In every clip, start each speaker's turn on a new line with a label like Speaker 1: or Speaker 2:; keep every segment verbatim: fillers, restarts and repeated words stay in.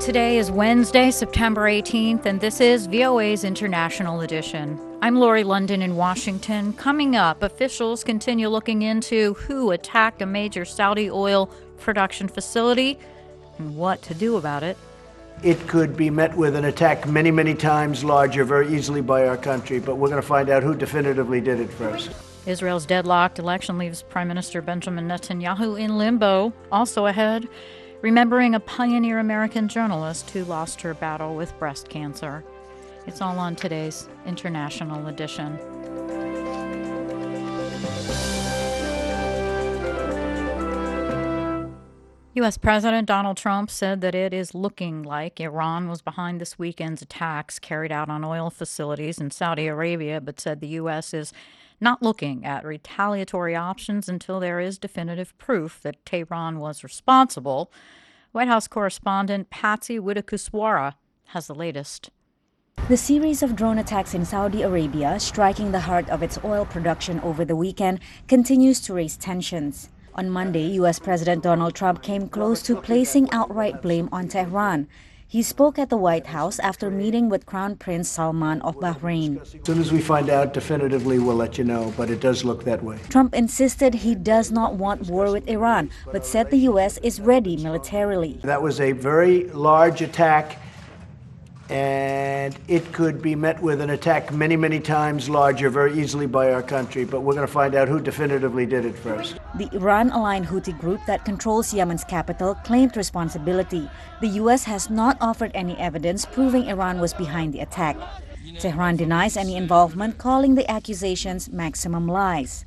Speaker 1: Today is Wednesday, September eighteenth, and this is V O A's International Edition. I'm Lori London in Washington. Coming up, officials continue looking into who attacked a major Saudi oil production facility and what to do about it.
Speaker 2: It could be met with an attack many, many times larger very easily by our country, but we're going to find out who definitively did it first.
Speaker 1: Israel's deadlocked election leaves Prime Minister Benjamin Netanyahu in limbo. Also ahead, remembering a pioneer American journalist who lost her battle with breast cancer. It's all on today's International Edition. U S. President Donald Trump said that it is looking like Iran was behind this weekend's attacks carried out on oil facilities in Saudi Arabia, but said the U S is not looking at retaliatory options until there is definitive proof that Tehran was responsible. White House correspondent Patsy Widakuswara has the latest.
Speaker 3: The series of drone attacks in Saudi Arabia, striking the heart of its oil production over the weekend, continues to raise tensions. On Monday, U S. President Donald Trump came close to placing outright blame on Tehran. He spoke at the White House after meeting with Crown Prince Salman of Bahrain.
Speaker 2: As soon as we find out definitively, we'll let you know, but it does look that way.
Speaker 3: Trump insisted he does not want war with Iran, but said the U S is ready militarily.
Speaker 2: That was a very large attack, and it could be met with an attack many, many times larger very easily by our country, but we're going to find out who definitively did it first.
Speaker 3: The Iran-aligned Houthi group that controls Yemen's capital claimed responsibility. The U S has not offered any evidence proving Iran was behind the attack. Tehran denies any involvement, calling the accusations maximum lies.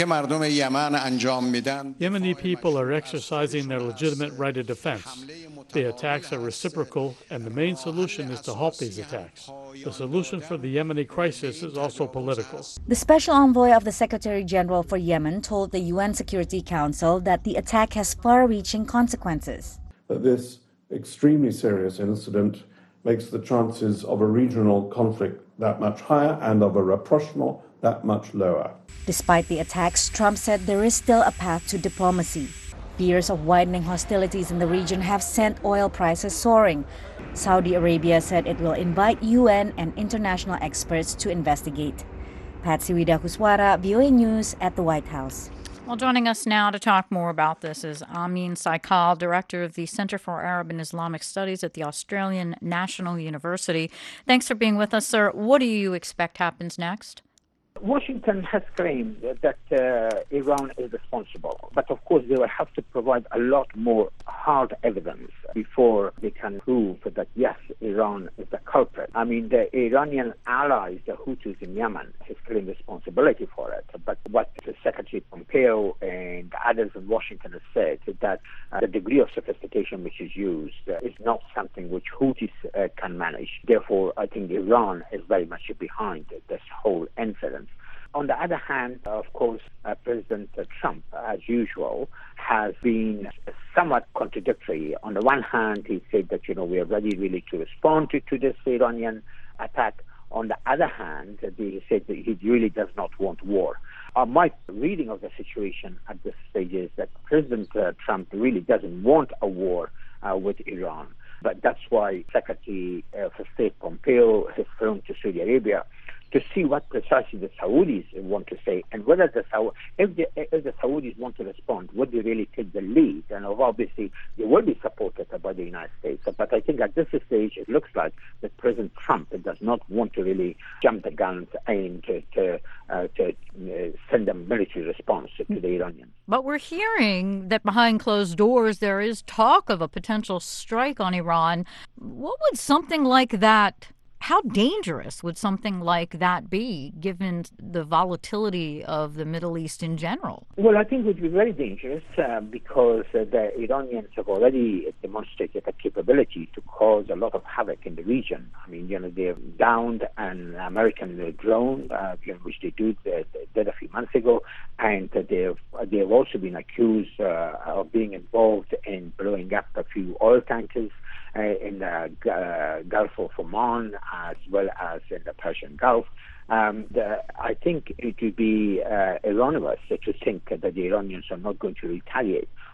Speaker 4: Yemeni people are exercising their legitimate right of defense. The attacks are reciprocal, and the main solution is to halt these attacks. The solution for the Yemeni crisis is also political.
Speaker 3: The special envoy of the Secretary General for Yemen told the U N Security Council that the attack has far-reaching consequences.
Speaker 5: This extremely serious incident makes the chances of a regional conflict that much higher and of a rapprochement that much lower.
Speaker 3: Despite the attacks, Trump said there is still a path to diplomacy. Fears of widening hostilities in the region have sent oil prices soaring. Saudi Arabia said it will invite U N and international experts to investigate. Patsy Widakuswara, V O A News at the White House.
Speaker 1: Well, joining us now to talk more about this is Amin Saikal, director of the Center for Arab and Islamic Studies at the Australian National University. Thanks for being with us, sir. What do you expect happens next?
Speaker 6: Washington has claimed that uh, Iran is responsible, but of course they will have to provide a lot more hard evidence before they can prove that yes, Iran is the culprit. I mean, the Iranian allies, the Houthis in Yemen, has claimed responsibility for it, but what Secretary Pompeo and others in Washington have said is that uh, the degree of sophistication which is used uh, is not something which Houthis uh, can manage. Therefore, I think Iran is very much behind this whole incident. On the other hand, of course, uh, President Trump, as usual, has been somewhat contradictory. On the one hand, he said that, you know, we are ready really to respond to, to this Iranian attack. On the other hand, he said that he really does not want war. Uh, my reading of the situation at this stage is that President uh, Trump really doesn't want a war uh, with Iran. But that's why Secretary uh, for State Pompeo has flown to Saudi Arabia to see what precisely the Saudis want to say, and whether the if the, if the Saudis want to respond, would they really take the lead? And obviously, they will be supported by the United States. But I think at this stage, it looks like that President Trump does not want to really jump the guns and to, to, uh, to uh, send a military response to the Iranians.
Speaker 1: But we're hearing that behind closed doors, there is talk of a potential strike on Iran. What would something like that How dangerous would something like that be, given the volatility of the Middle East in general?
Speaker 6: Well, I think it would be very dangerous uh, because uh, the Iranians have already demonstrated a capability to cause a lot of havoc in the region. I mean, you know, they've downed an American drone, uh, which they did, uh, did a few months ago, and uh, they've, they've also been accused uh, of being involved in blowing up a few oil tankers Uh, in the uh, Gulf of Oman, as well as in the Persian Gulf. Um, the, I think it would be uh, erroneous to think that the Iranians are not going to retaliate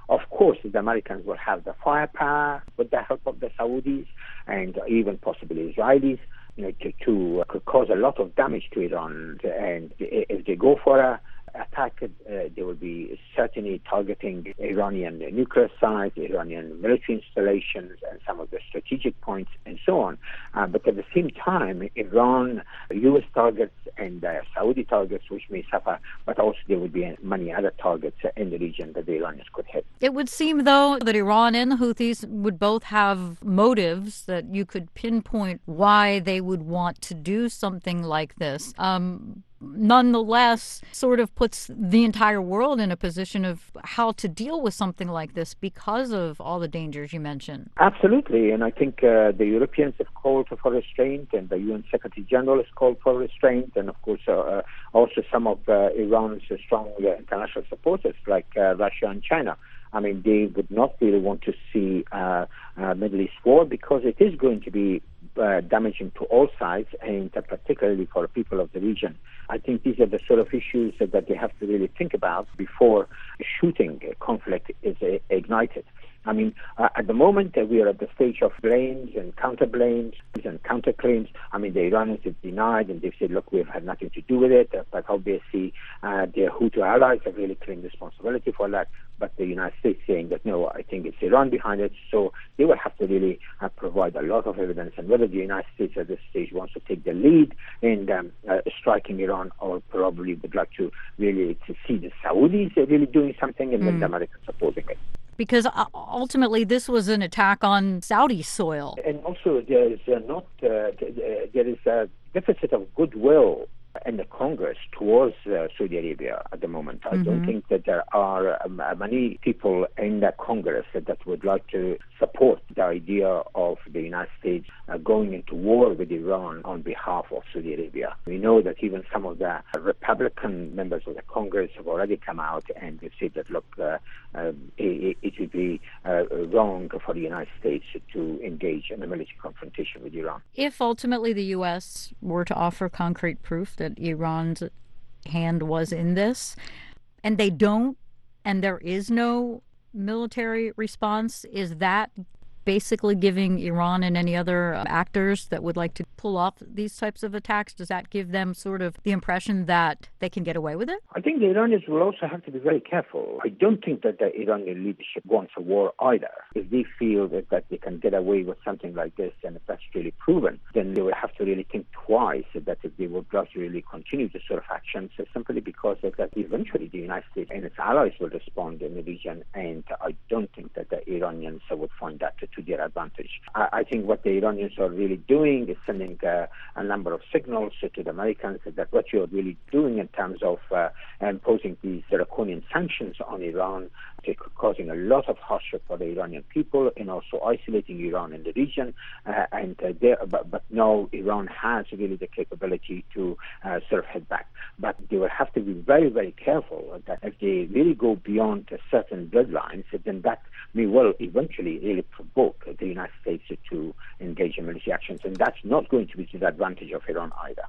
Speaker 6: Of course, the Americans will have the firepower with the help of the Saudis and even possibly Israelis, you know, to, to uh, cause a lot of damage to Iran. And if they go for a attack, uh, they will be certainly targeting Iranian nuclear sites, Iranian military installations, and some of the strategic points, and so on. Uh, but at the same time, Iran, U S targets, and uh, Saudi targets, which may suffer, but also there would be many other targets in the region that the Iranians could hit.
Speaker 1: It would seem, though, that Iran and the Houthis would both have motives that you could pinpoint why they would want to do something like this. Um, nonetheless, sort of puts the entire world in a position of how to deal with something like this because of all the dangers you mentioned.
Speaker 6: Absolutely, and I think uh, the Europeans have called for restraint, and the U N Secretary General has called for restraint, and of course uh, also some of uh, Iran's strong uh, international supporters like uh, Russia and China. I mean, they would not really want to see uh, a Middle East war because it is going to be uh, damaging to all sides, and uh, particularly for the people of the region. I think these are the sort of issues that, that they have to really think about before shooting conflict is uh, ignited. I mean, uh, at the moment, uh, we are at the stage of blames and counter-blames and counter-claims. I mean, the Iranians have denied, and they've said, look, we've had nothing to do with it. Uh, but obviously, uh, their Houthi allies have really claimed responsibility for that. But the United States saying that, no, I think it's Iran behind it. So they will have to really uh, provide a lot of evidence. And whether the United States at this stage wants to take the lead in um, uh, striking Iran, or probably would like to really to see the Saudis really doing something and mm. then the Americans supporting it.
Speaker 1: Because ultimately this was an attack on Saudi soil.
Speaker 6: And also there is uh, not uh, there is a deficit of goodwill in the Congress towards uh, Saudi Arabia at the moment. I mm-hmm. don't think that there are um, many people in the Congress that, that would like to support the idea of the United States uh, going into war with Iran on behalf of Saudi Arabia. We know that even some of the Republican members of the Congress have already come out and they've said that, look, uh, uh, it, it would be uh, wrong for the United States to engage in a military confrontation with Iran.
Speaker 1: If ultimately the U S were to offer concrete proof that Iran's hand was in this, and they don't, and there is no military response, is that basically giving Iran and any other actors that would like to pull off these types of attacks, does that give them sort of the impression that they can get away with it?
Speaker 6: I think the Iranians will also have to be very careful. I don't think that the Iranian leadership wants a war either. If they feel that, that they can get away with something like this, and if that's really proven, then they will have to really think twice that if they would like to really continue this sort of actions, simply because of that eventually the United States and its allies will respond in the region, and I don't think that the Iranians would find that to to their advantage. I, I think what the Iranians are really doing is sending uh, a number of signals uh, to the Americans that what you're really doing in terms of uh, imposing these draconian sanctions on Iran, uh, causing a lot of hardship for the Iranian people and also isolating Iran in the region. Uh, and uh, there, but, but now Iran has really the capability to uh, sort of head back. But they will have to be very, very careful that if they really go beyond uh, certain deadlines, then that may well eventually really provoke the United States to engage in military actions, and that's not going to be to the advantage of Iran either.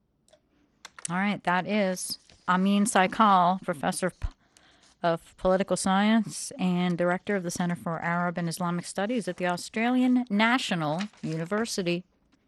Speaker 1: All right, that is Amin Saikal, professor of political science and director of the Center for Arab and Islamic Studies at the Australian National University.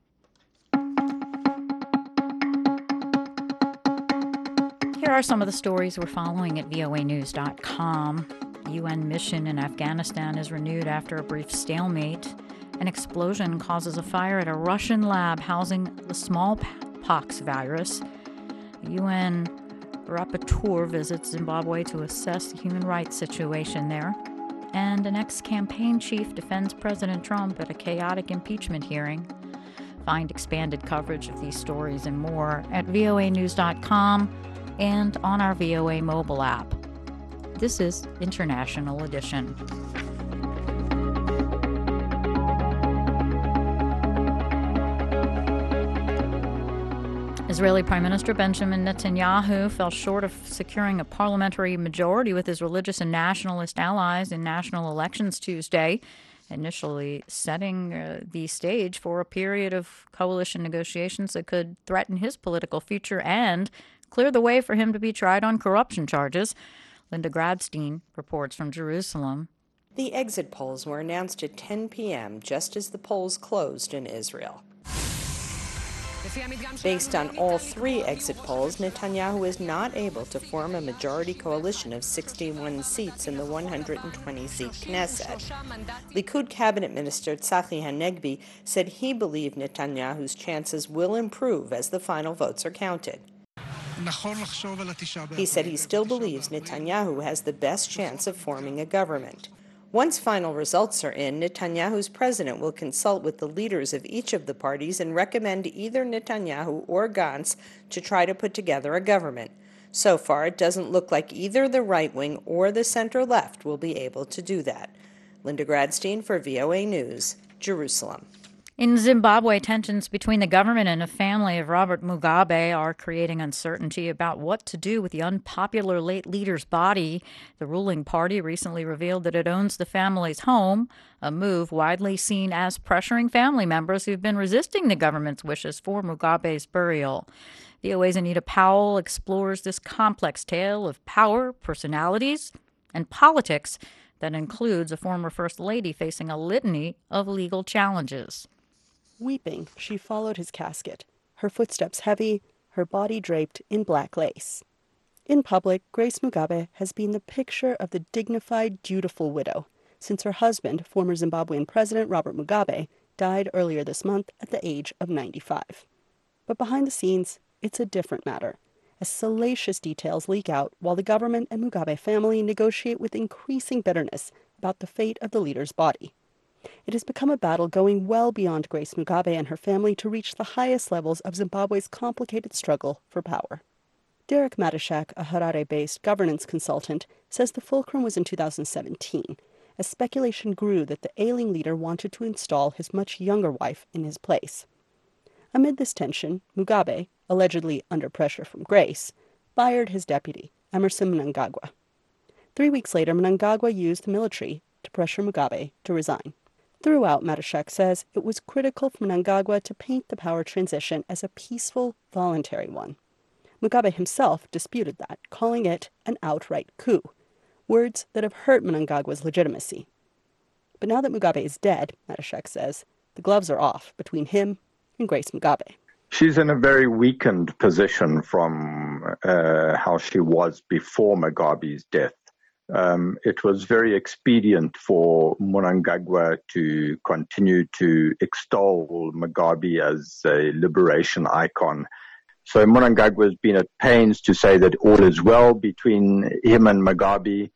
Speaker 1: Here are some of the stories we're following at V O A news dot com. The U N mission in Afghanistan is renewed after a brief stalemate. An explosion causes a fire at a Russian lab housing the smallpox virus. The U N rapporteur visits Zimbabwe to assess the human rights situation there. And an ex-campaign chief defends President Trump at a chaotic impeachment hearing. Find expanded coverage of these stories and more at V O A news dot com and on our V O A mobile app. This is International Edition. Israeli Prime Minister Benjamin Netanyahu fell short of securing a parliamentary majority with his religious and nationalist allies in national elections Tuesday, initially setting uh, the stage for a period of coalition negotiations that could threaten his political future and clear the way for him to be tried on corruption charges. Linda Gradstein reports from Jerusalem.
Speaker 7: The exit polls were announced at ten p.m. just as the polls closed in Israel. Based on all three exit polls, Netanyahu is not able to form a majority coalition of sixty-one seats in the one hundred twenty seat Knesset. Likud cabinet minister Tzachi Hanegbi said he believed Netanyahu's chances will improve as the final votes are counted. He said he still believes Netanyahu has the best chance of forming a government. Once final results are in, Netanyahu's president will consult with the leaders of each of the parties and recommend either Netanyahu or Gantz to try to put together a government. So far, it doesn't look like either the right wing or the center-left will be able to do that. Linda Gradstein for V O A News, Jerusalem.
Speaker 1: In Zimbabwe, tensions between the government and the family of Robert Mugabe are creating uncertainty about what to do with the unpopular late leader's body. The ruling party recently revealed that it owns the family's home, a move widely seen as pressuring family members who've been resisting the government's wishes for Mugabe's burial. V O A's Anita Powell explores this complex tale of power, personalities, and politics that includes a former First Lady facing a litany of legal challenges.
Speaker 8: Weeping, she followed his casket, her footsteps heavy, her body draped in black lace. In public, Grace Mugabe has been the picture of the dignified, dutiful widow since her husband, former Zimbabwean President Robert Mugabe, died earlier this month at the age of ninety-five. But behind the scenes, it's a different matter, as salacious details leak out while the government and Mugabe family negotiate with increasing bitterness about the fate of the leader's body. It has become a battle going well beyond Grace Mugabe and her family to reach the highest levels of Zimbabwe's complicated struggle for power. Derek Matashak, a Harare-based governance consultant, says the fulcrum was in two thousand seventeen, as speculation grew that the ailing leader wanted to install his much younger wife in his place. Amid this tension, Mugabe, allegedly under pressure from Grace, fired his deputy, Emmerson Mnangagwa. Three weeks later, Mnangagwa used the military to pressure Mugabe to resign. Throughout, Matashak says it was critical for Mnangagwa to paint the power transition as a peaceful, voluntary one. Mugabe himself disputed that, calling it an outright coup, words that have hurt Mnangagwa's legitimacy. But now that Mugabe is dead, Matashak says, the gloves are off between him and Grace Mugabe.
Speaker 9: She's in a very weakened position from uh, how she was before Mugabe's death. Um, it was very expedient for Mnangagwa to continue to extol Mugabe as a liberation icon. So Mnangagwa has been at pains to say that all is well between him and Mugabe,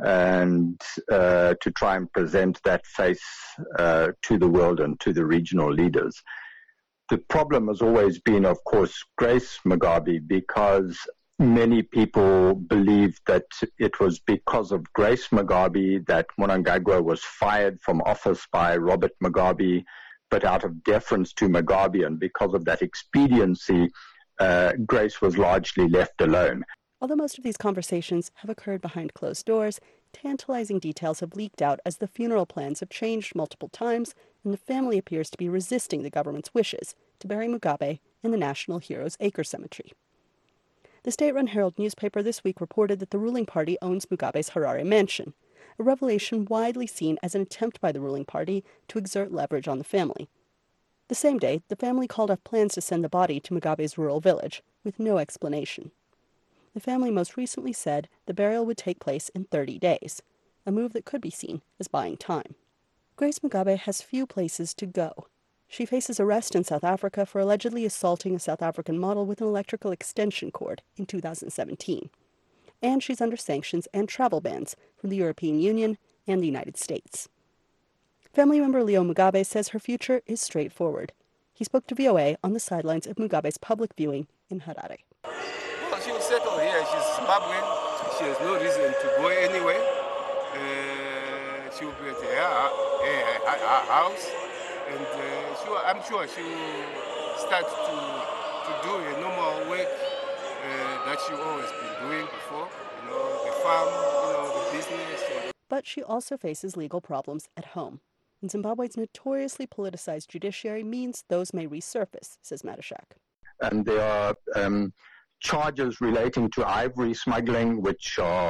Speaker 9: and uh, to try and present that face uh, to the world and to the regional leaders. The problem has always been, of course, Grace Mugabe, because many people believe that it was because of Grace Mugabe that Mnangagwa was fired from office by Robert Mugabe, but out of deference to Mugabe and because of that expediency, uh, Grace was largely left alone.
Speaker 8: Although most of these conversations have occurred behind closed doors, tantalizing details have leaked out as the funeral plans have changed multiple times and the family appears to be resisting the government's wishes to bury Mugabe in the National Heroes Acre Cemetery. The state-run Herald newspaper this week reported that the ruling party owns Mugabe's Harare mansion, a revelation widely seen as an attempt by the ruling party to exert leverage on the family. The same day, the family called off plans to send the body to Mugabe's rural village, with no explanation. The family most recently said the burial would take place in thirty days, a move that could be seen as buying time. Grace Mugabe has few places to go. She faces arrest in South Africa for allegedly assaulting a South African model with an electrical extension cord in two thousand seventeen. And she's under sanctions and travel bans from the European Union and the United States. Family member Leo Mugabe says her future is straightforward. He spoke to V O A on the sidelines of Mugabe's public viewing in Harare.
Speaker 10: Well, she will settle here. She's Zimbabwean. She has no reason to go anywhere. Uh, she will be at her, her, her, her house. And uh, she, I'm sure she will start to, to do a normal work uh, that she always been doing before, you know, the farm, you know, the business.
Speaker 8: But she also faces legal problems at home. And Zimbabwe's notoriously politicized judiciary means those may resurface, says Matashak.
Speaker 9: And there are um, charges relating to ivory smuggling, which are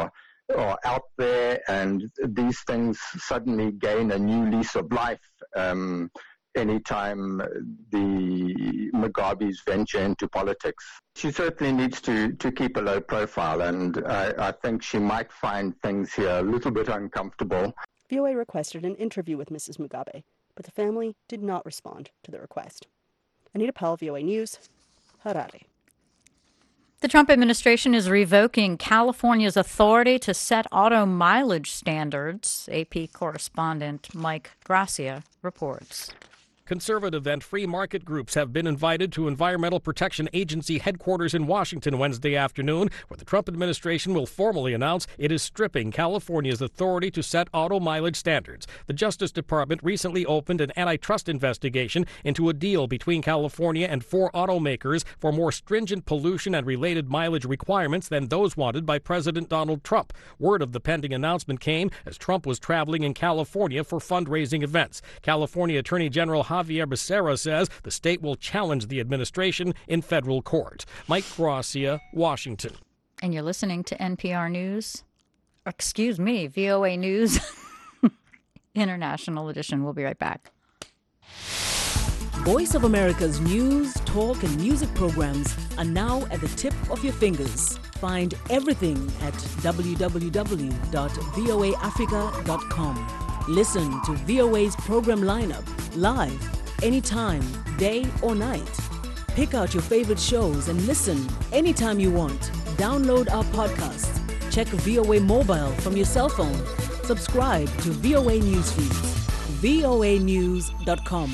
Speaker 9: are out there, and these things suddenly gain a new lease of life um, anytime the Mugabes venture into politics. She certainly needs to, to keep a low profile, and I, I think she might find things here a little bit uncomfortable.
Speaker 8: V O A requested an interview with Missus Mugabe, but the family did not respond to the request. Anita Powell, V O A News, Harare.
Speaker 1: The Trump administration is revoking California's authority to set auto mileage standards, A P correspondent Mike Gracia reports.
Speaker 11: Conservative and free market groups have been invited to Environmental Protection Agency headquarters in Washington Wednesday afternoon, where the Trump administration will formally announce it is stripping California's authority to set auto mileage standards. The Justice Department recently opened an antitrust investigation into a deal between California and four automakers for more stringent pollution and related mileage requirements than those wanted by President Donald Trump. Word of the pending announcement came as Trump was traveling in California for fundraising events. California Attorney General Javier Becerra says the state will challenge the administration in federal court. Mike Gracia, Washington.
Speaker 1: And you're listening to N P R News. Excuse me, V O A News International Edition. We'll be right back.
Speaker 12: Voice of America's news, talk, and music programs are now at the tip of your fingers. Find everything at w w w dot v o a africa dot com. Listen to V O A's program lineup live, anytime, day or night. Pick out your favorite shows and listen anytime you want. Download our podcasts. Check V O A Mobile from your cell phone. Subscribe to V O A Newsfeed. v o a news dot com.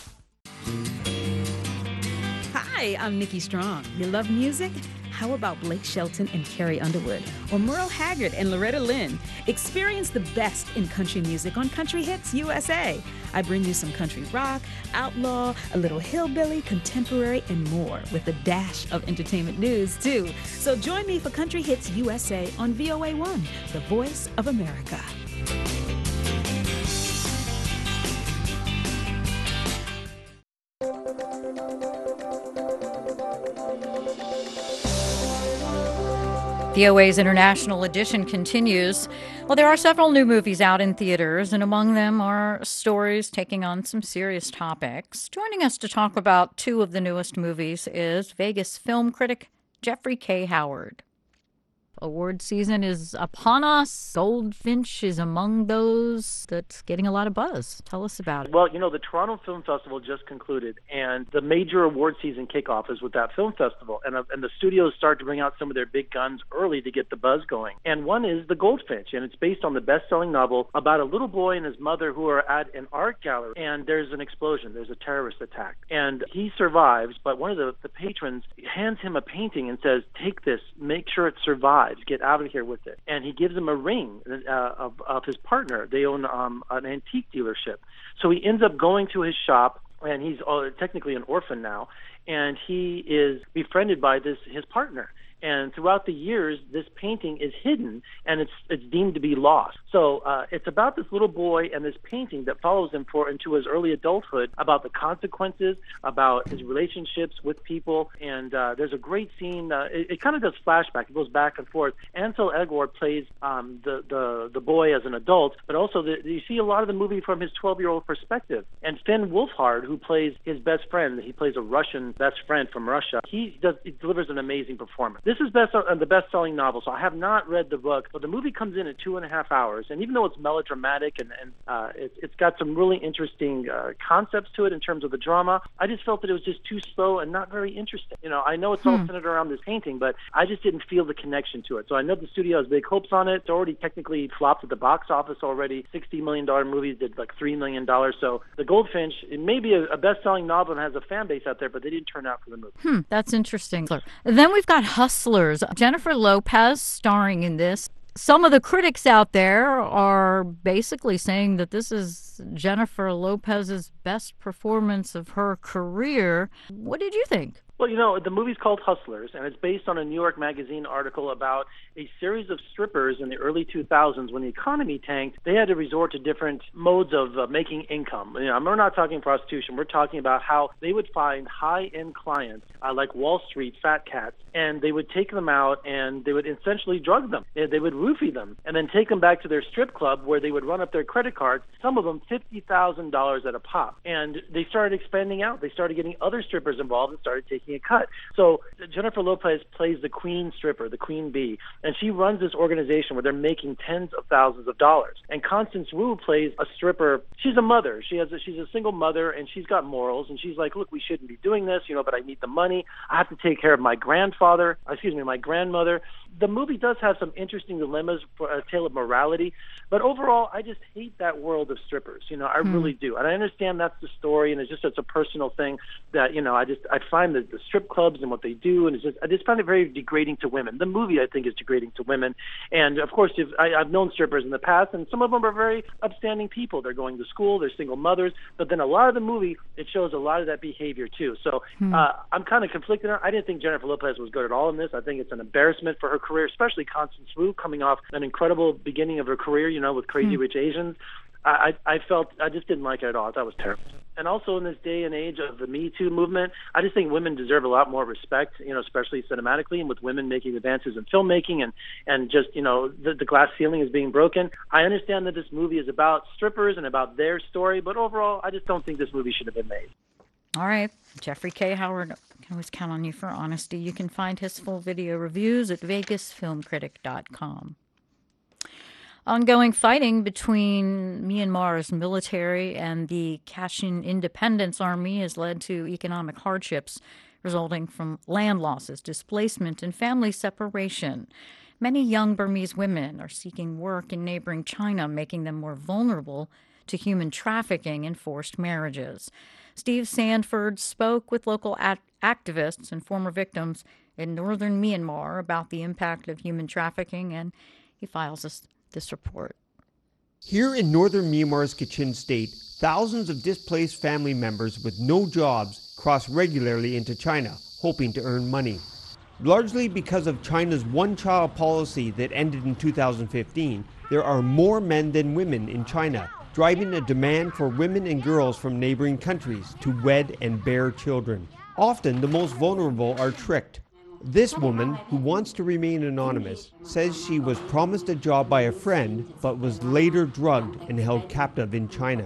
Speaker 13: Hi, I'm Nikki Strong. You love music? How about Blake Shelton and Carrie Underwood? Or Merle Haggard and Loretta Lynn? Experience the best in country music on Country Hits U S A. I bring you some country rock, outlaw, a little hillbilly, contemporary, and more, with a dash of entertainment news, too. So join me for Country Hits U S A on V O A one, the voice of America.
Speaker 1: V O A's International Edition continues. Well, there are several new movies out in theaters, and among them are stories taking on some serious topics. Joining us to talk about two of the newest movies is Vegas film critic Jeffrey K. Howard. Award season is upon us. Goldfinch is among those that's getting a lot of buzz. Tell us about it.
Speaker 14: Well, you know, the Toronto Film Festival just concluded, and the major award season kickoff is with that film festival. And, uh, and the studios start to bring out some of their big guns early to get the buzz going. And one is The Goldfinch, and it's based on the best-selling novel about a little boy and his mother who are at an art gallery, and there's an explosion. There's a terrorist attack. And he survives, but one of the, the patrons hands him a painting and says, take this, make sure it survives. Get out of here with it. And he gives him a ring uh, of, of his partner. They own um, an antique dealership. So he ends up going to his shop, and he's uh, technically an orphan now, and he is befriended by this his partner. And throughout the years, this painting is hidden, and it's it's deemed to be lost. So uh, it's about this little boy and this painting that follows him for into his early adulthood, about the consequences, about his relationships with people. And uh, there's a great scene. Uh, it, it kind of does flashback. It goes back and forth. Ansel Elgort plays um, the, the the boy as an adult, but also the, you see a lot of the movie from his twelve-year-old perspective. And Finn Wolfhard, who plays his best friend, he plays a Russian best friend from Russia. He does he delivers an amazing performance. This is best, uh, the best-selling novel, so I have not read the book, but the movie comes in at two and a half hours, and even though it's melodramatic and, and uh, it, it's got some really interesting uh, concepts to it in terms of the drama, I just felt that it was just too slow and not very interesting. You know, I know it's all
Speaker 1: Hmm.
Speaker 14: centered around this painting, but I just didn't feel the connection to it. So I know the studio has big hopes on it. It's already technically flopped at the box office already. sixty million dollars movies did like three million dollars. So The Goldfinch, it may be a, a best-selling novel and has a fan base out there, but they didn't turn out for the movie.
Speaker 1: Hmm, that's interesting. Then we've got Hustlers. Jennifer Lopez starring in this. Some of the critics out there are basically saying that this is Jennifer Lopez's best performance of her career. What did you think?
Speaker 14: Well, you know, the movie's called Hustlers, and it's based on a New York Magazine article about a series of strippers in the early two thousands. When the economy tanked, they had to resort to different modes of uh, making income. You know, we're not talking prostitution. We're talking about how they would find high-end clients uh, like Wall Street fat cats, and they would take them out and they would essentially drug them. They, they would roofie them and then take them back to their strip club where they would run up their credit cards, some of them fifty thousand dollars at a pop. And they started expanding out. They started getting other strippers involved and started taking a cut. So Jennifer Lopez plays the queen stripper, the queen bee, and she runs this organization where they're making tens of thousands of dollars. And Constance Wu plays a stripper. She's a mother. She has a, she's a single mother, and she's got morals, and she's like, look, we shouldn't be doing this, you know, but I need the money. I have to take care of my grandfather, excuse me, my grandmother. The movie does have some interesting dilemmas for a tale of morality, but overall, I just hate that world of strippers. You know, I hmm. really do. And I understand that's the story, and it's just it's a personal thing that, you know, I just I find that the strip clubs and what they do, and it's just I just find it very degrading to women. The movie, I think, is degrading to women. And of course, if, I, I've known strippers in the past, and some of them are very upstanding people. They're going to school, they're single mothers, but then a lot of the movie, it shows a lot of that behavior too. So hmm. uh, I'm kind of conflicted. I didn't think Jennifer Lopez was good at all in this. I think it's an embarrassment for her career, especially Constance Wu, coming off an incredible beginning of her career, you know, with Crazy hmm. Rich Asians. I, I felt I just didn't like it at all. I thought it was terrible. And also in this day and age of the Me Too movement, I just think women deserve a lot more respect, you know, especially cinematically, and with women making advances in filmmaking and, and just, you know, the, the glass ceiling is being broken. I understand that this movie is about strippers and about their story, but overall, I just don't think this movie should have been made.
Speaker 1: All right. Jeffrey K. Howard, I can always count on you for honesty. You can find his full video reviews at vegas film critic dot com. Ongoing fighting between Myanmar's military and the Kachin Independence Army has led to economic hardships resulting from land losses, displacement, and family separation. Many young Burmese women are seeking work in neighboring China, making them more vulnerable to human trafficking and forced marriages. Steve Sanford spoke with local act- activists and former victims in northern Myanmar about the impact of human trafficking, and he files this this report.
Speaker 15: Here in northern Myanmar's Kachin state, thousands of displaced family members with no jobs cross regularly into China, hoping to earn money. Largely because of China's one-child policy that ended in two thousand fifteen, there are more men than women in China, driving a demand for women and girls from neighboring countries to wed and bear children. Often, the most vulnerable are tricked. This woman, who wants to remain anonymous, says she was promised a job by a friend, but was later drugged and held captive in China.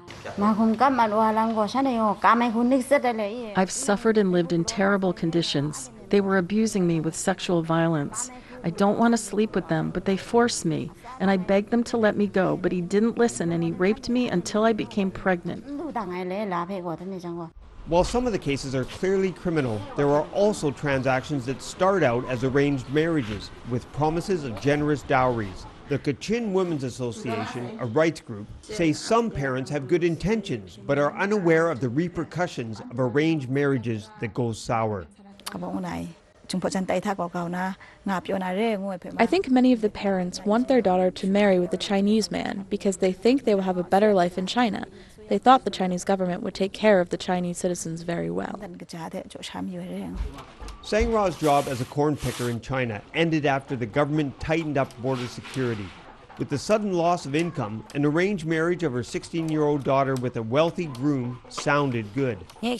Speaker 16: I've suffered and lived in terrible conditions. They were abusing me with sexual violence. I don't want to sleep with them, but they forced me, and I begged them to let me go, but he didn't listen, and he raped me until I became pregnant.
Speaker 15: While some of the cases are clearly criminal, there are also transactions that start out as arranged marriages with promises of generous dowries. The Kachin Women's Association, a rights group, says some parents have good intentions but are unaware of the repercussions of arranged marriages that go sour.
Speaker 17: I think many of the parents want their daughter to marry with a Chinese man because they think they will have a better life in China. They thought the Chinese government would take care of the Chinese citizens very well.
Speaker 15: Sangra's job as a corn picker in China ended after the government tightened up border security. With the sudden loss of income, an arranged marriage of her sixteen-year-old daughter with a wealthy groom sounded good.
Speaker 18: My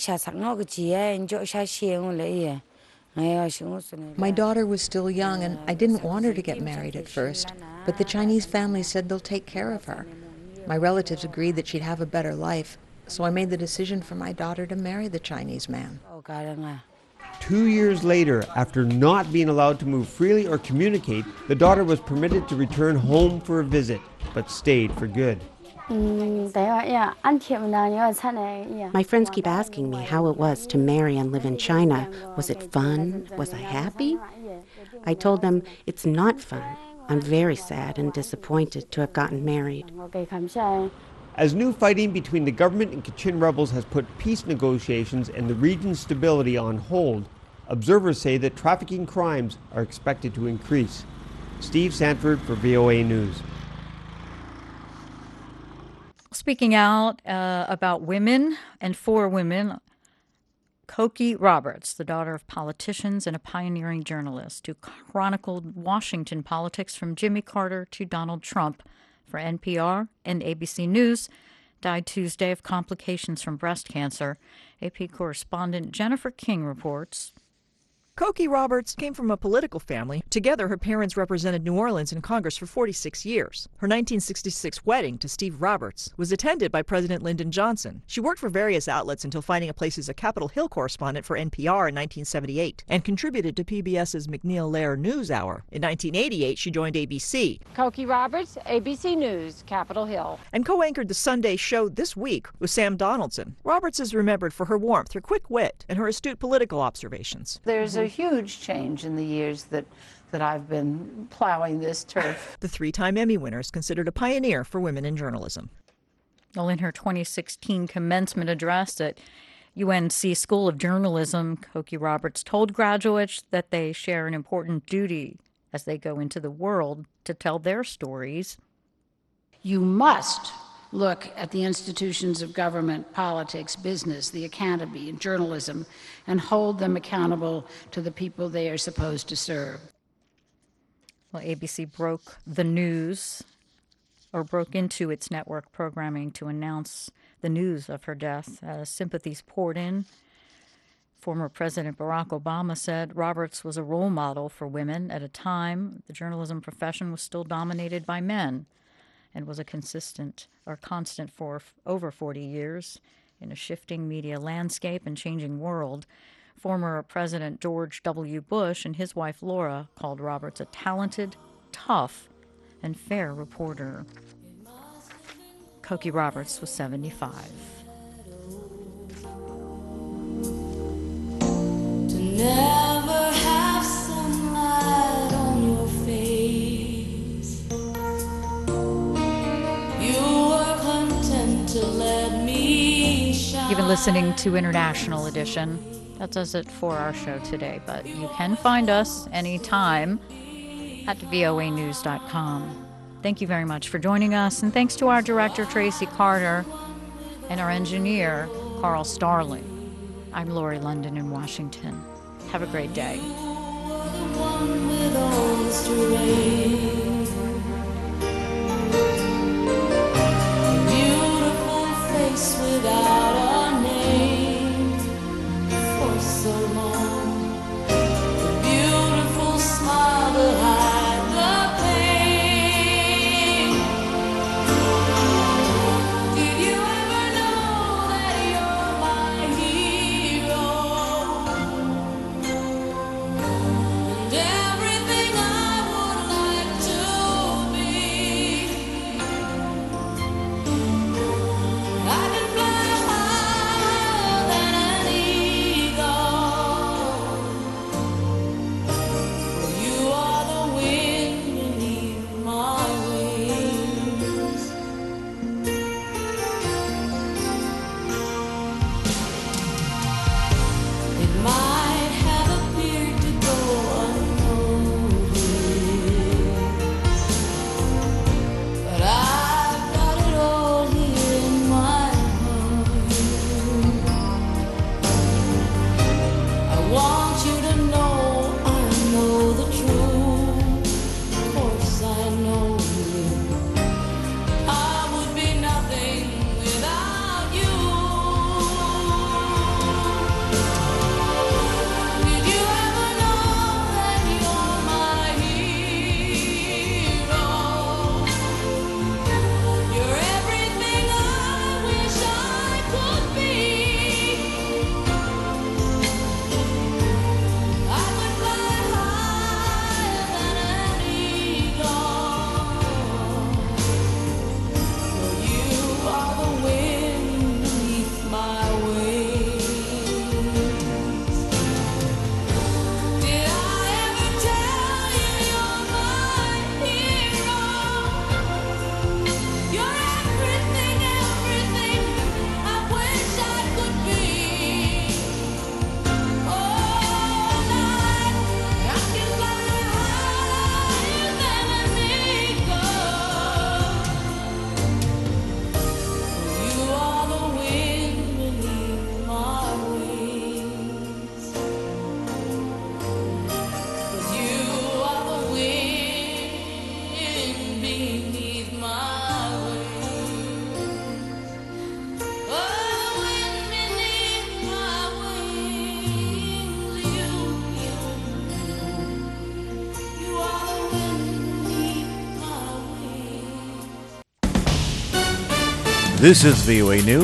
Speaker 18: daughter was still young, and I didn't want her to get married at first, but the Chinese family said they'll take care of her. My relatives agreed that she'd have a better life, so I made the decision for my daughter to marry the Chinese man.
Speaker 15: Two years later, after not being allowed to move freely or communicate, the daughter was permitted to return home for a visit, but stayed for good.
Speaker 19: My friends keep asking me how it was to marry and live in China. Was it fun? Was I happy? I told them it's not fun. I'm very sad and disappointed to have gotten married.
Speaker 15: As new fighting between the government and Kachin rebels has put peace negotiations and the region's stability on hold, observers say that trafficking crimes are expected to increase. Steve Sanford for V O A News.
Speaker 1: Speaking out uh, about women and for women, Cokie Roberts, the daughter of politicians and a pioneering journalist who chronicled Washington politics from Jimmy Carter to Donald Trump for N P R and A B C News, died Tuesday of complications from breast cancer. A P correspondent Jennifer King reports.
Speaker 20: Cokie Roberts came from a political family. Together, her parents represented New Orleans in Congress for forty-six years. Her nineteen sixty-six wedding to Steve Roberts was attended by President Lyndon Johnson. She worked for various outlets until finding a place as a Capitol Hill correspondent for N P R in nineteen seventy-eight and contributed to PBS's MacNeil Lehrer NewsHour. In nineteen eighty-eight, she joined A B C.
Speaker 21: Cokie Roberts, A B C News, Capitol Hill.
Speaker 20: And co-anchored the Sunday show This Week with Sam Donaldson. Roberts is remembered for her warmth, her quick wit, and her astute political observations.
Speaker 22: There's a huge change in the years that, that I've been plowing this turf.
Speaker 20: The three-time Emmy winner is considered a pioneer for women in journalism.
Speaker 1: Well, in her twenty sixteen commencement address at U N C School of Journalism, Cokie Roberts told graduates that they share an important duty as they go into the world to tell their stories.
Speaker 21: You must look at the institutions of government, politics, business, the academy, and journalism, and hold them accountable to the people they are supposed to serve.
Speaker 1: Well, A B C broke the news, or broke into its network programming to announce the news of her death as sympathies poured in. Former President Barack Obama said Roberts was a role model for women at a time the journalism profession was still dominated by men, and was a consistent or constant for over forty years in a shifting media landscape and changing world. Former President George W. Bush and his wife Laura called Roberts a talented, tough, and fair reporter. Cokie Roberts was seventy-five.
Speaker 23: To never have sunlight on your face, you were content to let me shine.
Speaker 1: You've been listening to International Edition. That does it for our show today, but you can find us anytime at V O A news dot com. Thank you very much for joining us, and thanks to our director, Tracy Carter, and our engineer, Carl Starling. I'm Lori London in Washington. Have a great day.
Speaker 23: Beautiful face without a name for so long. The beautiful smile that hides the pain. Did you ever know that you're my hero? And everything I would like to
Speaker 2: This is V O A News.